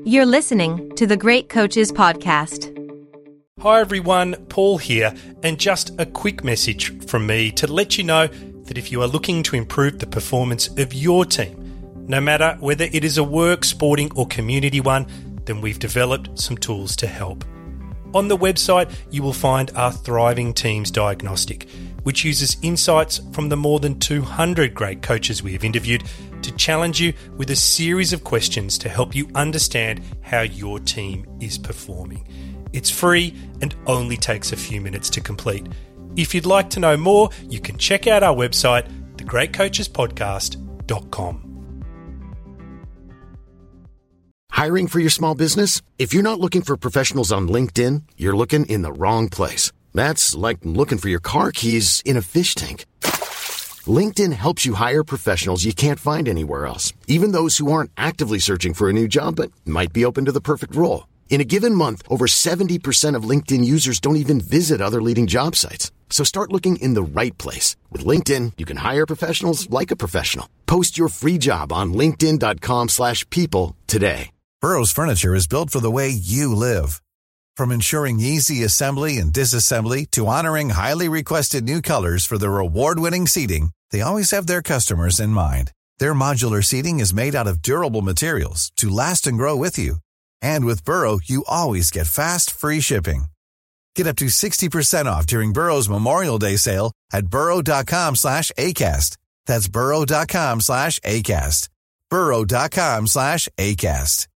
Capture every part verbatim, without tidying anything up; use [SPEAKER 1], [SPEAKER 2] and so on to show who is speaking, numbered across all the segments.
[SPEAKER 1] You're listening to the Great Coaches Podcast.
[SPEAKER 2] Hi everyone, Paul here, and just a quick message from me to let you know that if you are looking to improve the performance of your team, no matter whether it is a work, sporting or community one, then we've developed some tools to help. On the website, you will find our Thriving Teams Diagnostic, which uses insights from the more than two hundred great coaches we have interviewed to challenge you with a series of questions to help you understand how your team is performing. It's free and only takes a few minutes to complete. If you'd like to know more, you can check out our website, the great coaches podcast dot com.
[SPEAKER 3] Hiring for your small business? If you're not looking for professionals on LinkedIn, you're looking in the wrong place. That's like looking for your car keys in a fish tank. LinkedIn helps you hire professionals you can't find anywhere else, even those who aren't actively searching for a new job but might be open to the perfect role. In a given month, over seventy percent of LinkedIn users don't even visit other leading job sites. So start looking in the right place. With LinkedIn, you can hire professionals like a professional. Post your free job on linkedin dot com slash people today.
[SPEAKER 4] Burrow's furniture is built for the way you live. From ensuring easy assembly and disassembly to honoring highly requested new colors for their award-winning seating, they always have their customers in mind. Their modular seating is made out of durable materials to last and grow with you. And with Burrow, you always get fast, free shipping. Get up to sixty percent off during Burrow's Memorial Day sale at burrow dot com slash ACAST. That's burrow dot com slash ACAST. burrow dot com slash ACAST.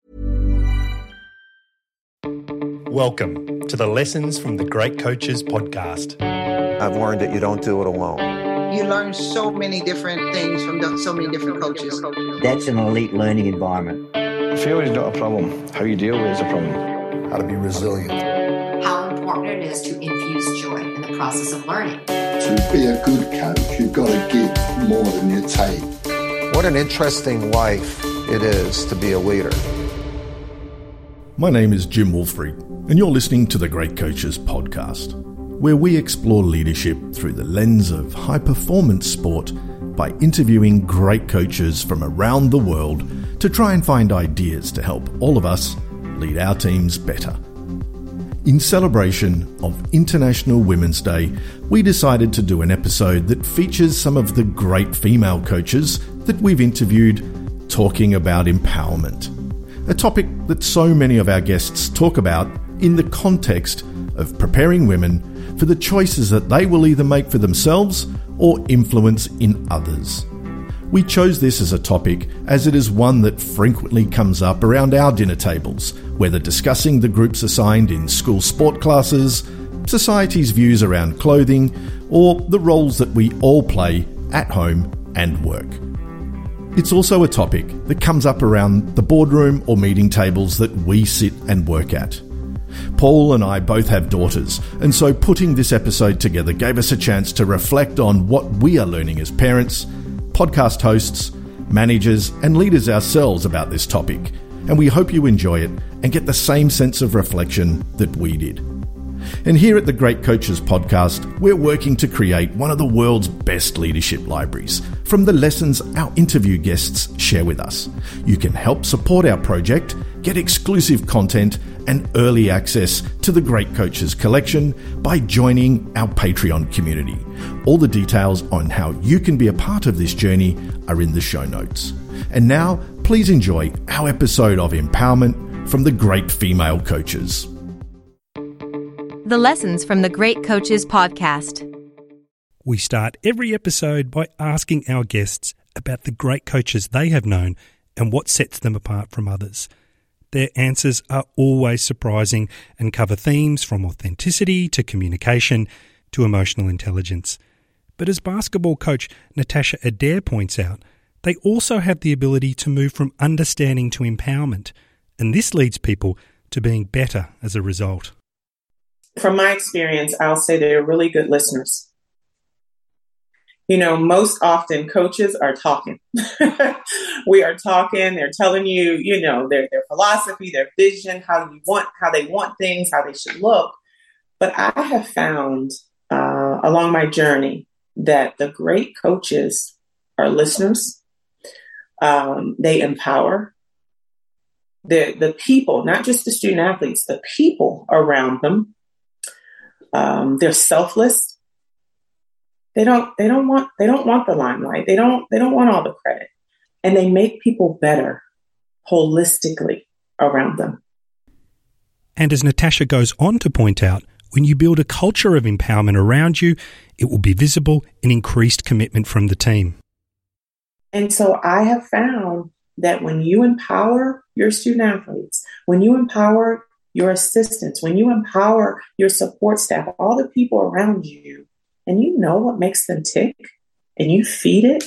[SPEAKER 2] Welcome to the Lessons from the Great Coaches Podcast.
[SPEAKER 5] I've learned that you don't do it alone.
[SPEAKER 6] You learn so many different things from the, so many different coaches.
[SPEAKER 7] That's an elite learning environment.
[SPEAKER 8] Failure is not a problem. How you deal with it is a problem.
[SPEAKER 9] How to be resilient.
[SPEAKER 10] How important it is to infuse joy in the process of learning.
[SPEAKER 9] To be a good coach, you've got to give more than you take.
[SPEAKER 5] What an interesting life it is to be a leader.
[SPEAKER 11] My name is Jim Wolfrey, and you're listening to the Great Coaches Podcast, where we explore leadership through the lens of high-performance sport by interviewing great coaches from around the world to try and find ideas to help all of us lead our teams better. In celebration of International Women's Day, we decided to do an episode that features some of the great female coaches that we've interviewed talking about empowerment, a topic that so many of our guests talk about in the context of preparing women for the choices that they will either make for themselves or influence in others. We chose this as a topic as it is one that frequently comes up around our dinner tables, whether discussing the groups assigned in school sport classes, society's views around clothing, or the roles that we all play at home and work. It's also a topic that comes up around the boardroom or meeting tables that we sit and work at. Paul and I both have daughters, and so putting this episode together gave us a chance to reflect on what we are learning as parents, podcast hosts, managers, and leaders ourselves about this topic, and we hope you enjoy it and get the same sense of reflection that we did. And here at the Great Coaches Podcast, we're working to create one of the world's best leadership libraries from the lessons our interview guests share with us. You can help support our project, get exclusive content, and early access to the Great Coaches collection by joining our Patreon community. All the details on how you can be a part of this journey are in the show notes. And now, please enjoy our episode of Empowerment from the Great Female Coaches.
[SPEAKER 1] The Lessons from the Great Coaches Podcast.
[SPEAKER 2] We start every episode by asking our guests about the great coaches they have known and what sets them apart from others. Their answers are always surprising and cover themes from authenticity to communication to emotional intelligence. But as basketball coach Natasha Adair points out, they also have the ability to move from understanding to empowerment, and this leads people to being better as a result.
[SPEAKER 12] From my experience, I'll say they're really good listeners. You know, most often coaches are talking. We are talking, they're telling you, you know, their their philosophy, their vision, how you want, how they want things, how they should look. But I have found uh, along my journey that the great coaches are listeners. Um, they empower. the, the people, not just the student athletes, the people around them, um, they're selfless. They don't, they don't want, they don't want the limelight. They don't, they don't want all the credit, and they make people better holistically around them.
[SPEAKER 2] And as Natasha goes on to point out, when you build a culture of empowerment around you, it will be visible in increased commitment from the team.
[SPEAKER 12] And so I have found that when you empower your student athletes, when you empower your assistants, when you empower your support staff, all the people around you, and you know what makes them tick, and you feed it,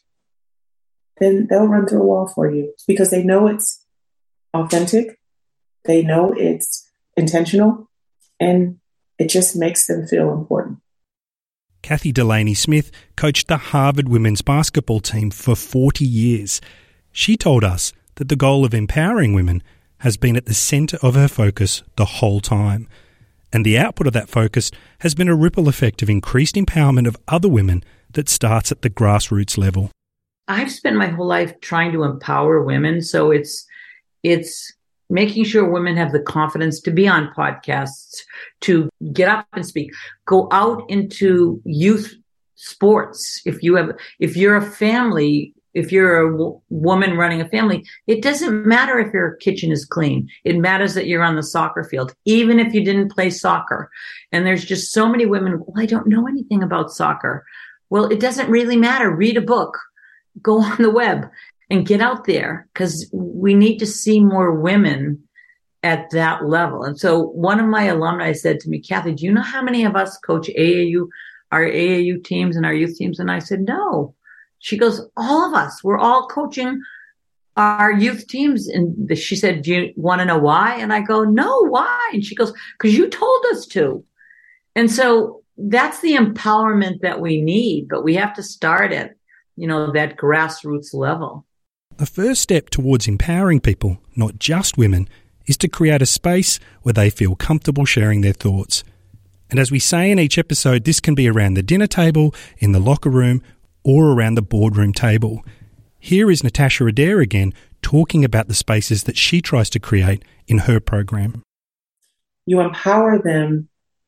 [SPEAKER 12] then they'll run through a wall for you because they know it's authentic, they know it's intentional, and it just makes them feel important.
[SPEAKER 2] Kathy Delaney Smith coached the Harvard women's basketball team for forty years. She told us that the goal of empowering women has been at the centre of her focus the whole time. And the output of that focus has been a ripple effect of increased empowerment of other women that starts at the grassroots level.
[SPEAKER 13] I've spent my whole life trying to empower women. So it's it's making sure women have the confidence to be on podcasts, to get up and speak, go out into youth sports. If you have, if you're a family, if you're a w- woman running a family, it doesn't matter if your kitchen is clean. It matters that you're on the soccer field, even if you didn't play soccer. And there's just so many women, well, I don't know anything about soccer. Well, it doesn't really matter. Read a book, go on the web, and get out there, because we need to see more women at that level. And so one of my alumni said to me, Kathy, do you know how many of us coach A A U, our A A U teams and our youth teams? And I said, no. She goes, all of us, we're all coaching our youth teams. And she said, do you want to know why? And I go, no, why? And she goes, because you told us to. And so that's the empowerment that we need, but we have to start at, you know, that grassroots level.
[SPEAKER 2] The first step towards empowering people, not just women, is to create a space where they feel comfortable sharing their thoughts. And as we say in each episode, this can be around the dinner table, in the locker room, or around the boardroom table. Here is Natasha Adair again talking about the spaces that she tries to create in her program.
[SPEAKER 12] You empower them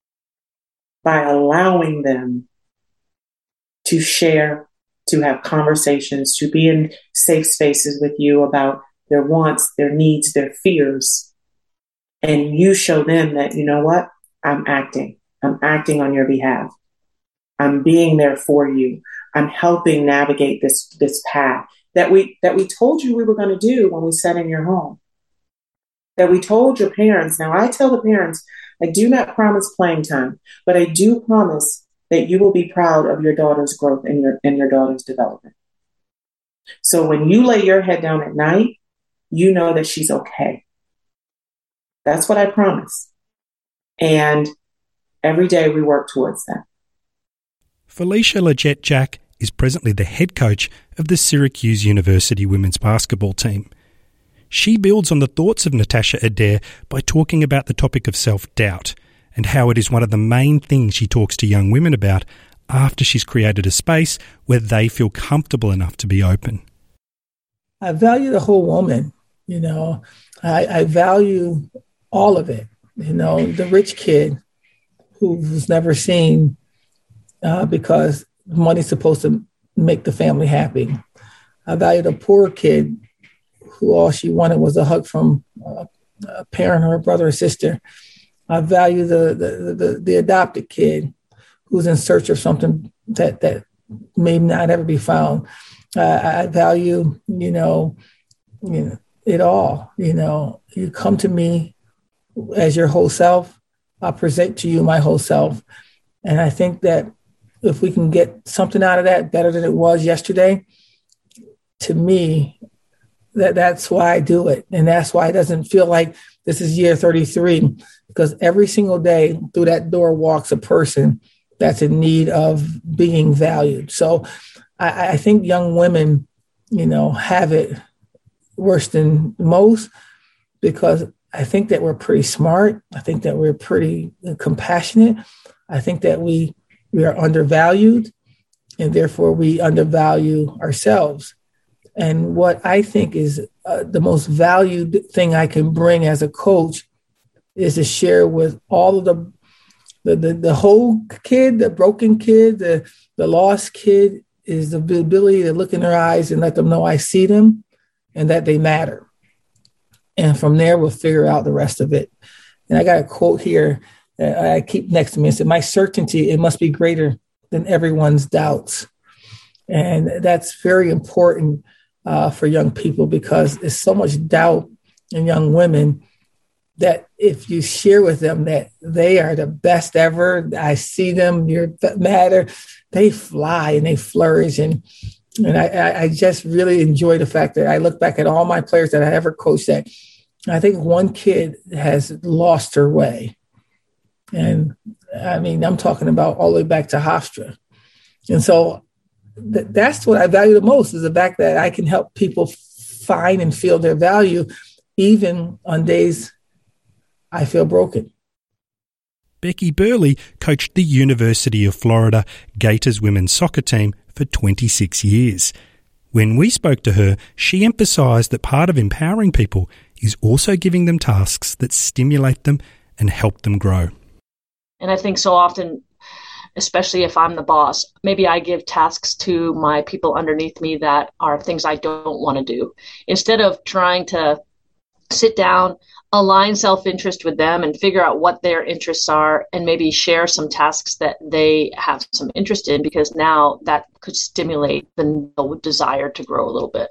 [SPEAKER 12] by allowing them to share, to have conversations, to be in safe spaces with you about their wants, their needs, their fears. And you show them that, you know what, I'm acting. I'm acting on your behalf. I'm being there for you. I'm helping navigate this, this path that we, that we told you we were going to do when we sat in your home. That we told your parents. Now I tell the parents, I do not promise playing time, but I do promise that you will be proud of your daughter's growth and your, and your daughter's development. So when you lay your head down at night, you know that she's okay. That's what I promise. And every day we work towards that.
[SPEAKER 2] Felicia Leggett-Jack is presently the head coach of the Syracuse University women's basketball team. She builds on the thoughts of Natasha Adair by talking about the topic of self-doubt and how it is one of the main things she talks to young women about after she's created a space where they feel comfortable enough to be open.
[SPEAKER 14] I value the whole woman, you know. I, I value all of it. You know, the rich kid who was never seen uh, because money's supposed to make the family happy. I value the poor kid who all she wanted was a hug from uh, a parent or a brother or sister. I value the, the the the adopted kid who's in search of something that that may not ever be found. Uh, I value, you know, you know, it all. You know, you come to me as your whole self. I'll present to you my whole self, and I think that if we can get something out of that better than it was yesterday, to me, that that's why I do it, and that's why it doesn't feel like this is year thirty-three, because every single day through that door walks a person that's in need of being valued. So I, I think young women, you know, have it worse than most, because I think that we're pretty smart. I think that we're pretty compassionate. I think that we we are undervalued, and therefore we undervalue ourselves. And what I think is uh, the most valued thing I can bring as a coach is to share with all of the the the, the whole kid, the broken kid, the the lost kid, is the ability to look in their eyes and let them know I see them and that they matter. And from there, we'll figure out the rest of it. And I got a quote here that I keep next to me. It said, "My certainty, it must be greater than everyone's doubts." And that's very important uh, for young people, because there's so much doubt in young women that if you share with them that they are the best ever, I see them, you're matter, they fly and they flourish. And and I, I just really enjoy the fact that I look back at all my players that I ever coached that I think one kid has lost her way. And I mean, I'm talking about all the way back to Hofstra. And so th- that's what I value the most, is the fact that I can help people find and feel their value, even on days I feel broken.
[SPEAKER 2] Becky Burley coached the University of Florida Gators women's soccer team for twenty-six years. When we spoke to her, she emphasised that part of empowering people is also giving them tasks that stimulate them and help them grow.
[SPEAKER 15] And I think so often, especially if I'm the boss, maybe I give tasks to my people underneath me that are things I don't want to do. Instead of trying to sit down, align self-interest with them and figure out what their interests are, and maybe share some tasks that they have some interest in, because now that could stimulate the desire to grow a little bit.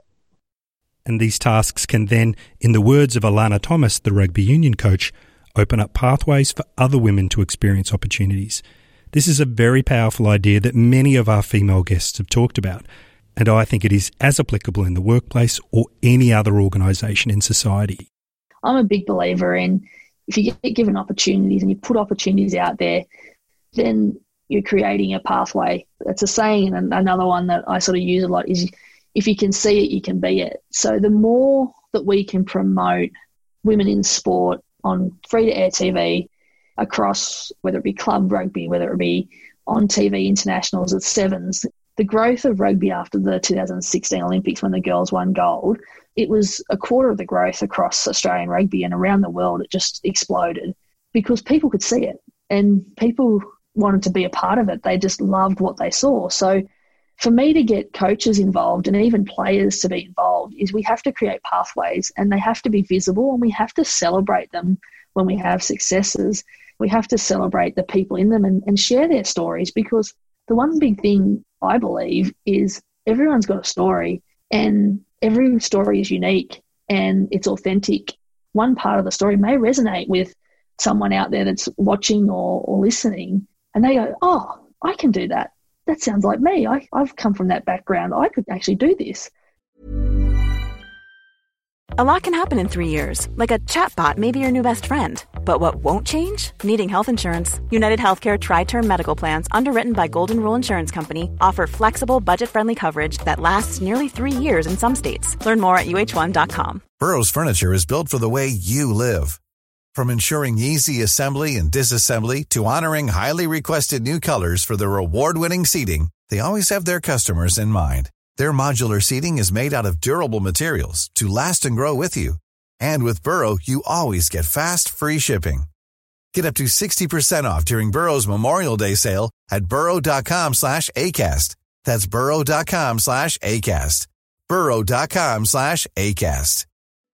[SPEAKER 2] And these tasks can then, in the words of Alana Thomas, the rugby union coach, open up pathways for other women to experience opportunities. This is a very powerful idea that many of our female guests have talked about, and I think it is as applicable in the workplace or any other organisation in society.
[SPEAKER 16] I'm a big believer in, if you get given opportunities and you put opportunities out there, then you're creating a pathway. It's a saying, and another one that I sort of use a lot is, if you can see it, you can be it. So the more that we can promote women in sport on free-to-air T V across, whether it be club rugby, whether it be on T V internationals at sevens, the growth of rugby after the two thousand sixteen Olympics, when the girls won gold, it was a quarter of the growth across Australian rugby, and around the world it just exploded because people could see it and people wanted to be a part of it. They just loved what they saw. So for me to get coaches involved and even players to be involved is we have to create pathways, and they have to be visible, and we have to celebrate them when we have successes. We have to celebrate the people in them and, and share their stories, because the one big thing I believe is everyone's got a story, and every story is unique and it's authentic. One part of the story may resonate with someone out there that's watching or, or listening, and they go, "Oh, I can do that. That sounds like me. I, I've come from that background. I could actually do this."
[SPEAKER 17] A lot can happen in three years, like a chatbot may be your new best friend. But what won't change? Needing health insurance. United Healthcare Tri-Term Medical Plans, underwritten by Golden Rule Insurance Company, offer flexible, budget-friendly coverage that lasts nearly three years in some states. Learn more at U H one dot com.
[SPEAKER 4] Burrow's furniture is built for the way you live. From ensuring easy assembly and disassembly to honoring highly requested new colors for their award-winning seating, they always have their customers in mind. Their modular seating is made out of durable materials to last and grow with you. And with Burrow, you always get fast, free shipping. Get up to sixty percent off during Burrow's Memorial Day sale at burrow.com slash ACAST. That's burrow.com slash ACAST. burrow.com slash ACAST.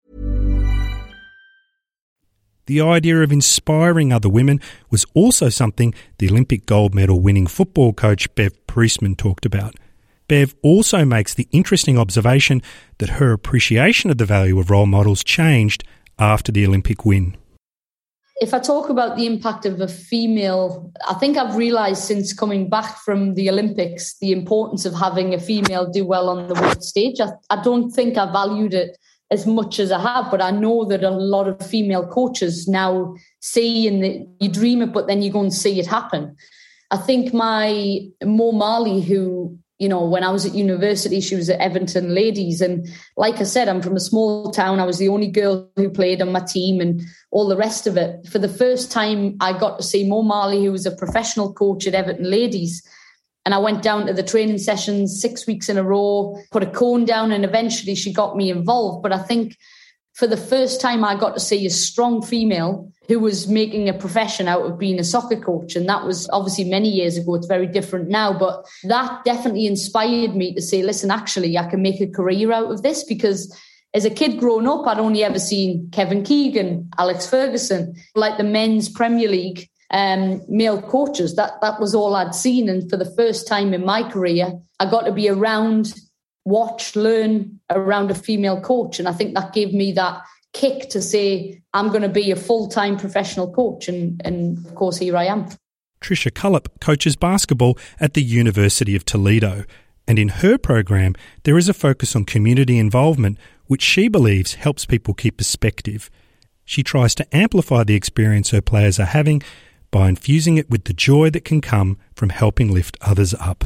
[SPEAKER 2] The idea of inspiring other women was also something the Olympic gold medal winning football coach Bev Priestman talked about. Bev also makes the interesting observation that her appreciation of the value of role models changed after the Olympic win.
[SPEAKER 18] If I talk about the impact of a female, I think I've realised since coming back from the Olympics the importance of having a female do well on the world stage. I, I don't think I valued it as much as I have, but I know that a lot of female coaches now see, and the, you dream it, but then you go and see it happen. I think my Mo Marley, who, you know, when I was at university, she was at Everton Ladies. And like I said, I'm from a small town. I was the only girl who played on my team and all the rest of it. For the first time, I got to see Mo Marley, who was a professional coach at Everton Ladies. And I went down to the training sessions six weeks in a row, put a cone down, and eventually she got me involved. But I think for the first time, I got to see a strong female who was making a profession out of being a soccer coach. And that was obviously many years ago. It's very different now. But that definitely inspired me to say, listen, actually, I can make a career out of this. Because as a kid growing up, I'd only ever seen Kevin Keegan, Alex Ferguson, like the men's Premier League um, male coaches. That, that was all I'd seen. And for the first time in my career, I got to be around, watch, learn around a female coach. And I think that gave me that kick to say, I'm going to be a full-time professional coach. And, and of course, here I am.
[SPEAKER 2] Tricia Cullip coaches basketball at the University of Toledo. And in her program, there is a focus on community involvement, which she believes helps people keep perspective. She tries to amplify the experience her players are having by infusing it with the joy that can come from helping lift others up.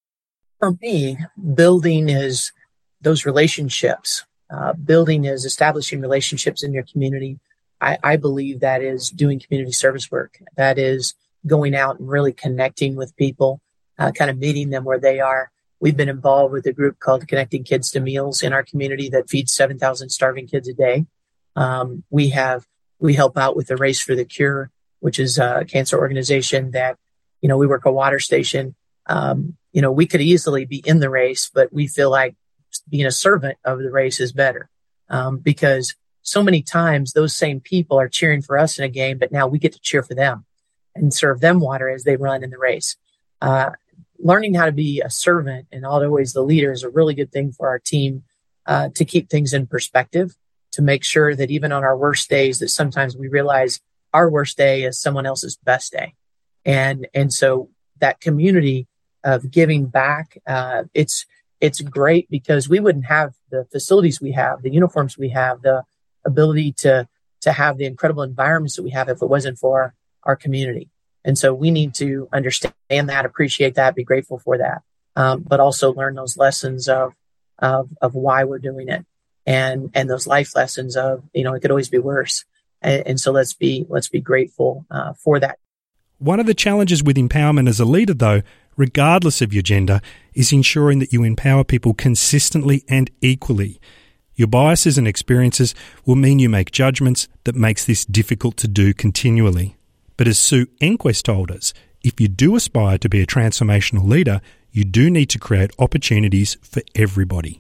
[SPEAKER 19] For me, building is those relationships. Uh, building is establishing relationships in your community. I, I believe that is doing community service work. That is going out and really connecting with people, uh, kind of meeting them where they are. We've been involved with a group called Connecting Kids to Meals in our community that feeds seven thousand starving kids a day. Um, we have, we help out with the Race for the Cure, which is a cancer organization that, you know, we work a water station. Um, you know, we could easily be in the race, but we feel like being a servant of the race is better. Um, because so many times those same people are cheering for us in a game, but now we get to cheer for them and serve them water as they run in the race. Uh, learning how to be a servant and always the leader is a really good thing for our team, uh, to keep things in perspective, to make sure that even on our worst days, that sometimes we realize our worst day is someone else's best day. And, and so that community of giving back, uh, it's, it's great because we wouldn't have the facilities we have, the uniforms we have, the ability to, to have the incredible environments that we have if it wasn't for our community. And so we need to understand that, appreciate that, be grateful for that, um, but also learn those lessons of, of, of why we're doing it. And, and those life lessons of, you know, it could always be worse. And, and so let's be, let's be grateful, uh, for that.
[SPEAKER 2] One of the challenges with empowerment as a leader, though, regardless of your gender, is ensuring that you empower people consistently and equally. Your biases and experiences will mean you make judgments that makes this difficult to do continually. But as Sue Enquist told us, if you do aspire to be a transformational leader, you do need to create opportunities for everybody.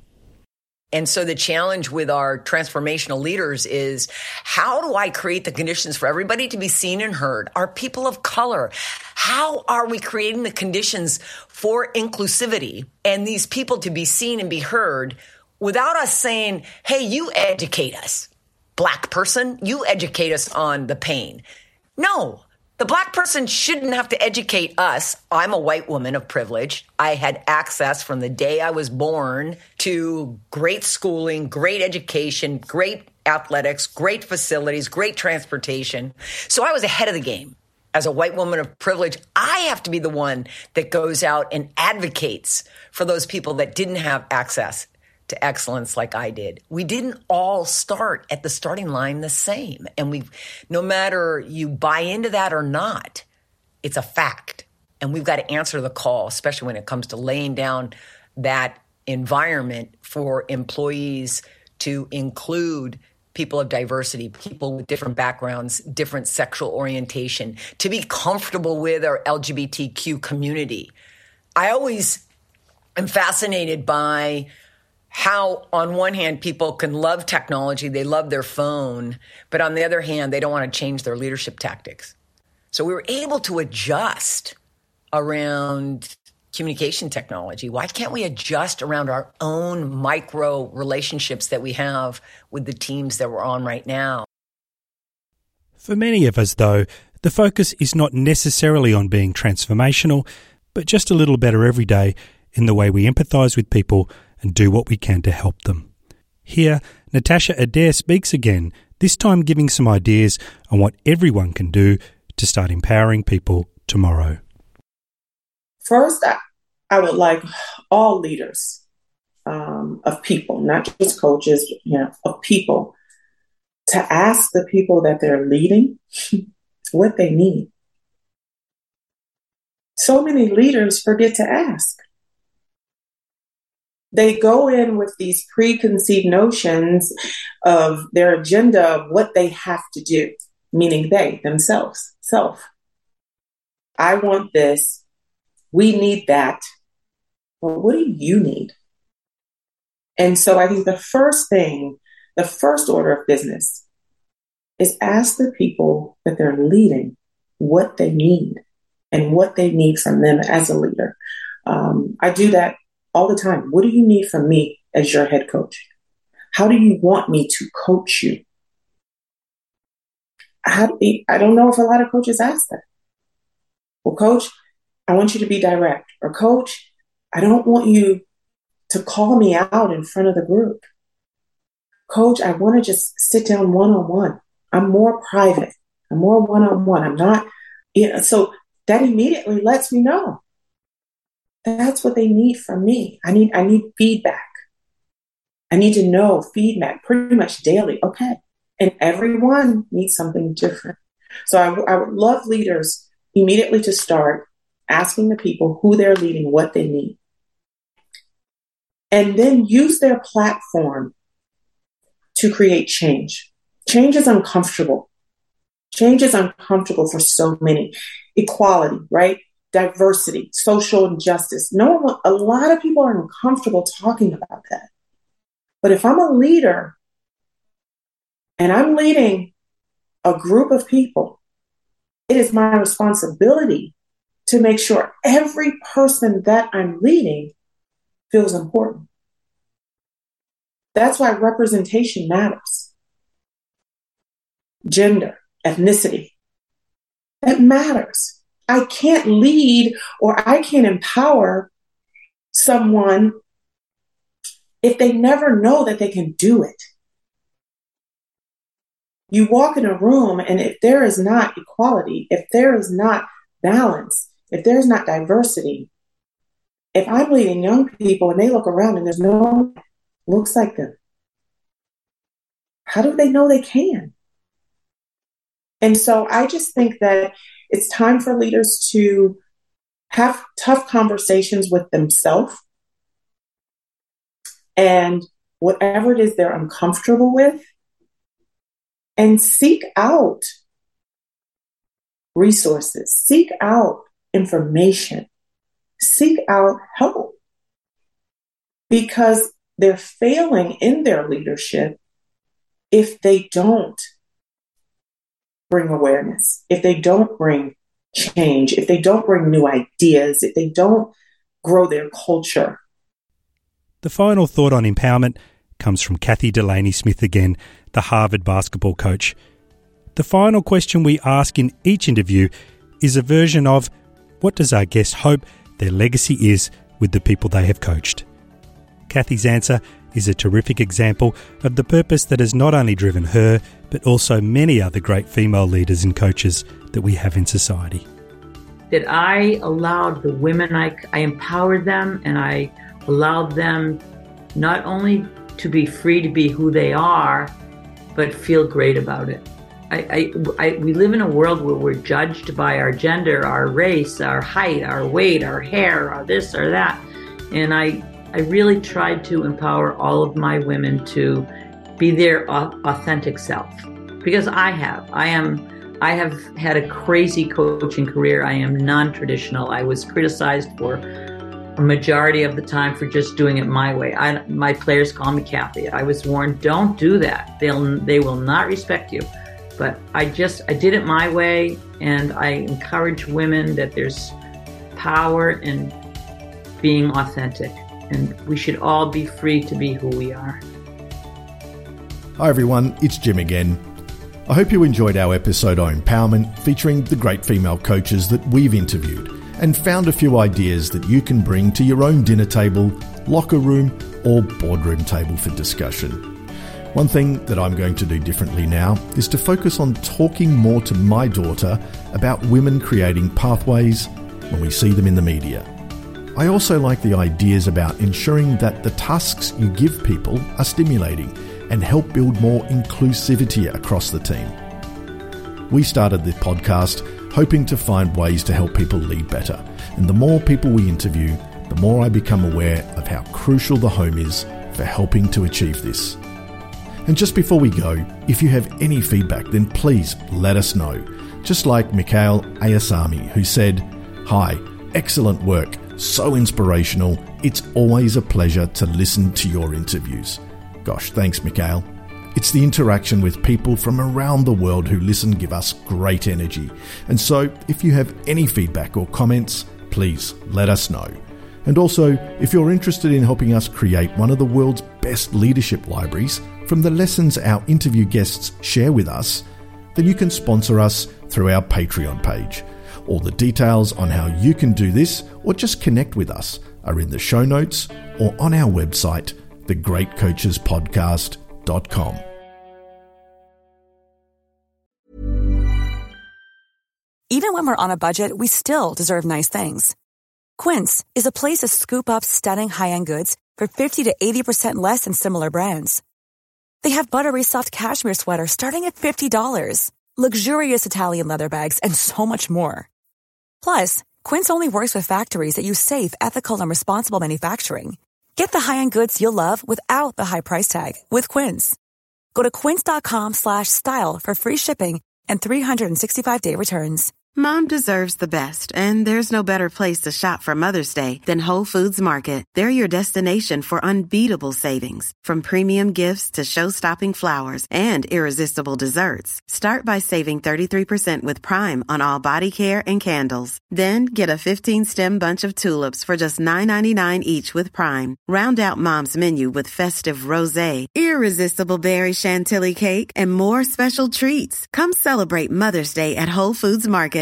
[SPEAKER 20] And so the challenge with our transformational leaders is, how do I create the conditions for everybody to be seen and heard? Our people of color, how are we creating the conditions for inclusivity and these people to be seen and be heard without us saying, hey, you educate us. Black person, you educate us on the pain. No. The Black person shouldn't have to educate us. I'm a white woman of privilege. I had access from the day I was born to great schooling, great education, great athletics, great facilities, great transportation. So I was ahead of the game. As a white woman of privilege, I have to be the one that goes out and advocates for those people that didn't have access to excellence like I did. We didn't all start at the starting line the same. And we, no matter you buy into that or not, it's a fact. And we've got to answer the call, especially when it comes to laying down that environment for employees to include people of diversity, people with different backgrounds, different sexual orientation, to be comfortable with our L G B T Q community. I always am fascinated by how on one hand people can love technology, they love their phone, but on the other hand, they don't want to change their leadership tactics. So we were able to adjust around communication technology. Why can't we adjust around our own micro relationships that we have with the teams that we're on right now?
[SPEAKER 2] For many of us, though, the focus is not necessarily on being transformational, but just a little better every day in the way we empathise with people and do what we can to help them. Here, Natasha Adair speaks again, this time giving some ideas on what everyone can do to start empowering people tomorrow.
[SPEAKER 12] First, I, I would like all leaders um, of people, not just coaches, you know, of people, to ask the people that they're leading what they need. so many leaders forget to ask. They go in with these preconceived notions of their agenda of what they have to do, meaning they, themselves, self. I want this. We need that. Well, what do you need? And so I think the first thing, the first order of business is ask the people that they're leading what they need and what they need from them as a leader. Um, I do that all the time. What do you need from me as your head coach? How do you want me to coach you? How, I don't know if a lot of coaches ask that. Well, coach, I want you to be direct. Or coach, I don't want you to call me out in front of the group. Coach, I want to just sit down one-on-one. I'm more private. I'm more one-on-one. I'm not, you know, so that immediately lets me know. That's what they need from me. I need, I need feedback. I need to know feedback pretty much daily. Okay. And everyone needs something different. So I, I would love leaders immediately to start asking the people who they're leading what they need. And then use their platform to create change. Change is uncomfortable. Change is uncomfortable for so many. Equality, right? Diversity, social injustice. No one, a lot of people are uncomfortable talking about that. But if I'm a leader and I'm leading a group of people, it is my responsibility to make sure every person that I'm leading feels important. That's why representation matters. Gender, ethnicity, that matters. I can't lead or I can't empower someone if they never know that they can do it. You walk in a room and if there is not equality, if there is not balance, if there's not diversity, if I'm leading young people and they look around and there's no one that looks like them, how do they know they can? And so I just think that it's time for leaders to have tough conversations with themselves and whatever it is they're uncomfortable with, and seek out resources, seek out information, seek out help, because they're failing in their leadership if they don't bring awareness, if they don't bring change, if they don't bring new ideas, if they don't grow their culture.
[SPEAKER 2] The final thought on empowerment comes from Kathy Delaney Smith again, the Harvard basketball coach. The final question we ask in each interview is a version of, what does our guest hope their legacy is with the people they have coached? Kathy's answer is a terrific example of the purpose that has not only driven her, but also many other great female leaders and coaches that we have in society.
[SPEAKER 13] That I allowed the women, I, I empowered them, and I allowed them not only to be free to be who they are, but feel great about it. I, I, I, we live in a world where we're judged by our gender, our race, our height, our weight, our hair, our this or that. And I, I really tried to empower all of my women to be their authentic self, because I have. I am. I have had a crazy coaching career. I am non-traditional. I was criticized for a majority of the time for just doing it my way. I, my players call me Kathy. I was warned, don't do that. They'll they will not respect you. But I just I did it my way, and I encourage women that there's power in being authentic. And we should all be free to be who we are.
[SPEAKER 11] Hi everyone, it's Jim again. I hope you enjoyed our episode on empowerment featuring the great female coaches that we've interviewed and found a few ideas that you can bring to your own dinner table, locker room or boardroom table for discussion. One thing that I'm going to do differently now is to focus on talking more to my daughter about women creating pathways when we see them in the media. I also like the ideas about ensuring that the tasks you give people are stimulating and help build more inclusivity across the team. We started the podcast hoping to find ways to help people lead better. And the more people we interview, the more I become aware of how crucial the home is for helping to achieve this. And just before we go, if you have any feedback, then please let us know. Just like Mikhail Ayasami, who said, "Hi, excellent work, so inspirational. It's always a pleasure to listen to your interviews." Gosh, thanks, Mikhail. It's the interaction with people from around the world who listen give us great energy. And so, if you have any feedback or comments, please let us know. And also, if you're interested in helping us create one of the world's best leadership libraries from the lessons our interview guests share with us, then you can sponsor us through our Patreon page. All the details on how you can do this or just connect with us are in the show notes or on our website, the great coaches podcast dot com.
[SPEAKER 17] Even when we're on a budget, we still deserve nice things. Quince is a place to scoop up stunning high-end goods for fifty to eighty percent less than similar brands. They have buttery soft cashmere sweaters starting at fifty dollars, luxurious Italian leather bags, and so much more. Plus, Quince only works with factories that use safe, ethical, and responsible manufacturing. Get the high-end goods you'll love without the high price tag with Quince. Go to quince.com slash style for free shipping and three sixty-five day returns.
[SPEAKER 21] Mom deserves the best, and there's no better place to shop for Mother's Day than Whole Foods Market. They're your destination for unbeatable savings, from premium gifts to show-stopping flowers and irresistible desserts. Start by saving thirty-three percent with Prime on all body care and candles. Then get a fifteen-stem bunch of tulips for just nine ninety-nine each with Prime. Round out Mom's menu with festive rosé, irresistible berry chantilly cake, and more special treats. Come celebrate Mother's Day at Whole Foods Market.